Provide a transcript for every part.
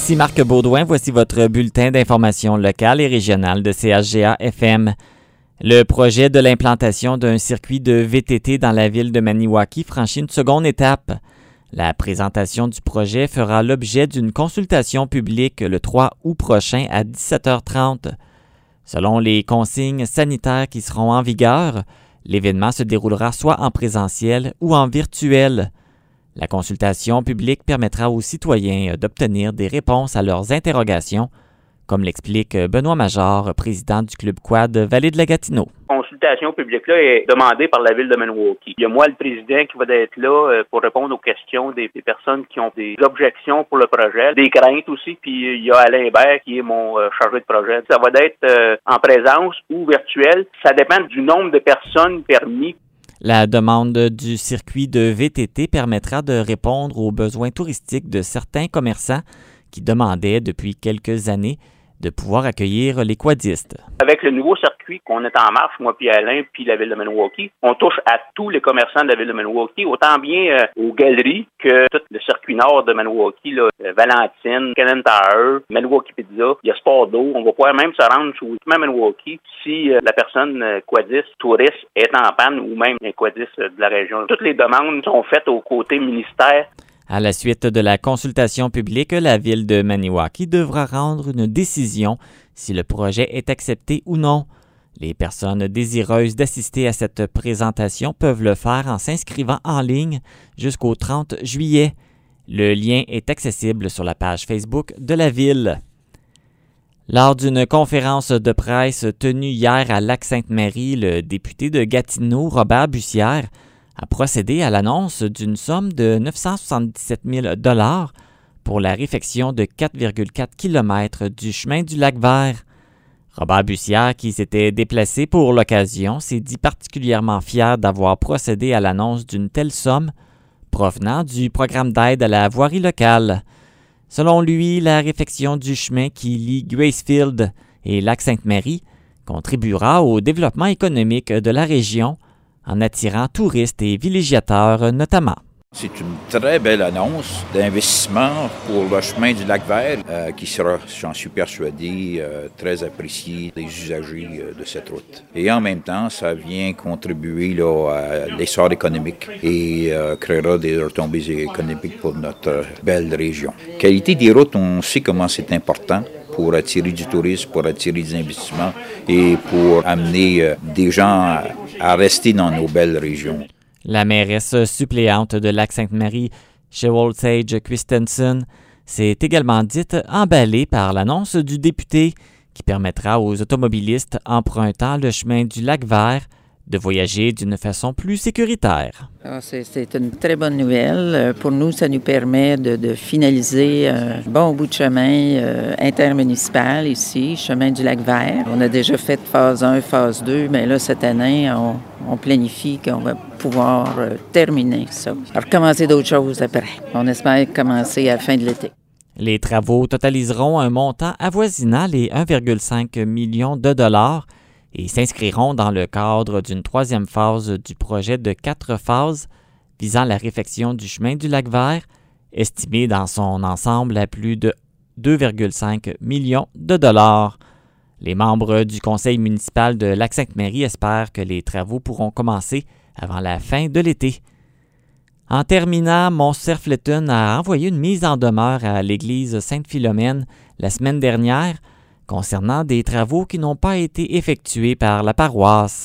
Ici Marc Baudouin, voici votre bulletin d'information locale et régionale de CHGA-FM. Le projet de l'implantation d'un circuit de VTT dans la ville de Maniwaki franchit une seconde étape. La présentation du projet fera l'objet d'une consultation publique le 3 août prochain à 17h30. Selon les consignes sanitaires qui seront en vigueur, l'événement se déroulera soit en présentiel ou en virtuel. La consultation publique permettra aux citoyens d'obtenir des réponses à leurs interrogations, comme l'explique Benoît Major, président du Club Quad Vallée de la Gatineau. La consultation publique-là est demandée par la ville de Maniwaki. Il y a moi, le président, qui va être là pour répondre aux questions des personnes qui ont des objections pour le projet, des craintes aussi, puis il y a Alain Hébert qui est mon chargé de projet. Ça va être en présence ou virtuel. Ça dépend du nombre de personnes permis. La demande du circuit de VTT permettra de répondre aux besoins touristiques de certains commerçants qui demandaient depuis quelques années de pouvoir accueillir les quadistes. Avec le nouveau circuit qu'on est en marche, moi puis Alain puis la ville de Maniwaki, on touche à tous les commerçants de la ville de Maniwaki, autant bien aux galeries que tout le circuit nord de Maniwaki, là, Valentine, Cannon Tower, Maniwaki Pizza, il y a Sport d'eau. On va pouvoir même se rendre jusqu'à Maniwaki si la personne quadiste, touriste, est en panne ou même un quadiste de la région. Toutes les demandes sont faites au côté ministère. À la suite de la consultation publique, la ville de Maniwaki devra rendre une décision si le projet est accepté ou non. Les personnes désireuses d'assister à cette présentation peuvent le faire en s'inscrivant en ligne jusqu'au 30 juillet. Le lien est accessible sur la page Facebook de la ville. Lors d'une conférence de presse tenue hier à Lac-Sainte-Marie, le député de Gatineau, Robert Bussière, a procédé à l'annonce d'une somme de 977 000 $ pour la réfection de 4,4 km du chemin du Lac-Vert. Robert Bussière, qui s'était déplacé pour l'occasion, s'est dit particulièrement fier d'avoir procédé à l'annonce d'une telle somme provenant du programme d'aide à la voirie locale. Selon lui, la réfection du chemin qui lie Gracefield et Lac-Sainte-Marie contribuera au développement économique de la région en attirant touristes et villégiateurs notamment. C'est une très belle annonce d'investissement pour le chemin du Lac-Vert qui sera, j'en suis persuadé, très apprécié des usagers de cette route. Et en même temps, ça vient contribuer là, à l'essor économique et créera des retombées économiques pour notre belle région. Qualité des routes, on sait comment c'est important pour attirer du tourisme, pour attirer des investissements et pour amener des gens à rester dans nos belles régions. La mairesse suppléante de Lac-Sainte-Marie, Cheryl Sage Christensen, s'est également dite emballée par l'annonce du député qui permettra aux automobilistes empruntant le chemin du Lac-Vert de voyager d'une façon plus sécuritaire. C'est une très bonne nouvelle. Pour nous, ça nous permet de finaliser un bon bout de chemin intermunicipal ici, chemin du Lac-Vert. On a déjà fait phase 1, phase 2, mais là, cette année, on planifie qu'on va pouvoir terminer ça. Alors, commencer d'autres choses après. On espère commencer à la fin de l'été. Les travaux totaliseront un montant avoisinant les 1,5 million de dollars et s'inscriront dans le cadre d'une troisième phase du projet de 4 phases visant la réfection du chemin du Lac-Vert, estimé dans son ensemble à plus de 2,5 millions de dollars. Les membres du conseil municipal de Lac-Sainte-Marie espèrent que les travaux pourront commencer avant la fin de l'été. En terminant, Mont-Cerfleton a envoyé une mise en demeure à l'église Sainte-Philomène la semaine dernière concernant des travaux qui n'ont pas été effectués par la paroisse.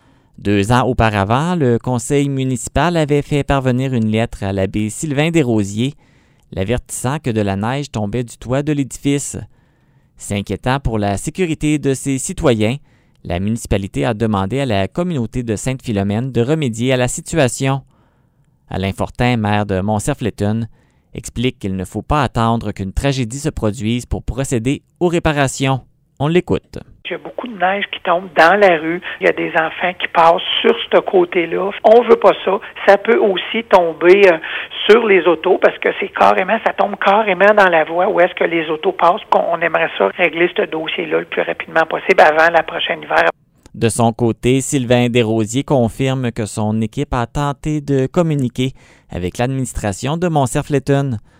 2 ans auparavant, le conseil municipal avait fait parvenir une lettre à l'abbé Sylvain Desrosiers, l'avertissant que de la neige tombait du toit de l'édifice. S'inquiétant pour la sécurité de ses citoyens, la municipalité a demandé à la communauté de Sainte-Philomène de remédier à la situation. Alain Fortin, maire de Mont-Cerfleton, explique qu'il ne faut pas attendre qu'une tragédie se produise pour procéder aux réparations. On l'écoute. Il y a beaucoup de neige qui tombe dans la rue. Il y a des enfants qui passent sur ce côté-là. On veut pas ça. Ça peut aussi tomber sur les autos parce que ça tombe carrément dans la voie où est-ce que les autos passent. On aimerait ça régler ce dossier-là le plus rapidement possible avant la prochaine hiver. De son côté, Sylvain Desrosiers confirme que son équipe a tenté de communiquer avec l'administration de Mont-Cerfleton.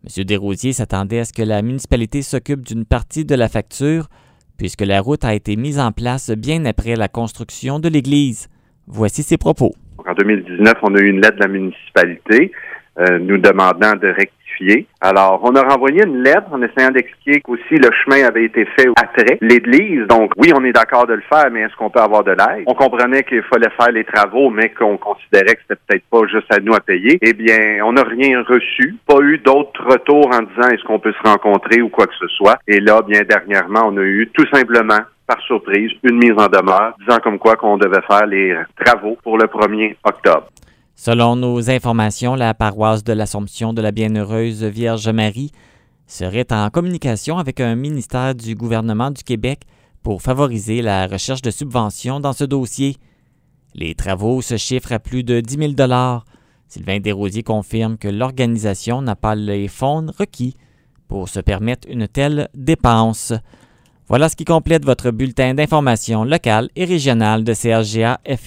M. Desrosiers s'attendait à ce que la municipalité s'occupe d'une partie de la facture, puisque la route a été mise en place bien après la construction de l'église. Voici ses propos. En 2019, on a eu une lettre de la municipalité nous demandant de rectifier. Alors, on a renvoyé une lettre en essayant d'expliquer qu'aussi le chemin avait été fait après l'église. Donc, oui, on est d'accord de le faire, mais est-ce qu'on peut avoir de l'aide? On comprenait qu'il fallait faire les travaux, mais qu'on considérait que c'était peut-être pas juste à nous à payer. Eh bien, on n'a rien reçu, pas eu d'autres retours en disant est-ce qu'on peut se rencontrer ou quoi que ce soit. Et là, bien dernièrement, on a eu tout simplement par surprise, une mise en demeure, disant comme quoi qu'on devait faire les travaux pour le 1er octobre. Selon nos informations, la paroisse de l'Assomption de la Bienheureuse Vierge Marie serait en communication avec un ministère du gouvernement du Québec pour favoriser la recherche de subventions dans ce dossier. Les travaux se chiffrent à plus de 10 000 $. Sylvain Desrosiers confirme que l'organisation n'a pas les fonds requis pour se permettre une telle dépense. Voilà ce qui complète votre bulletin d'information locale et régionale de CHGA FM.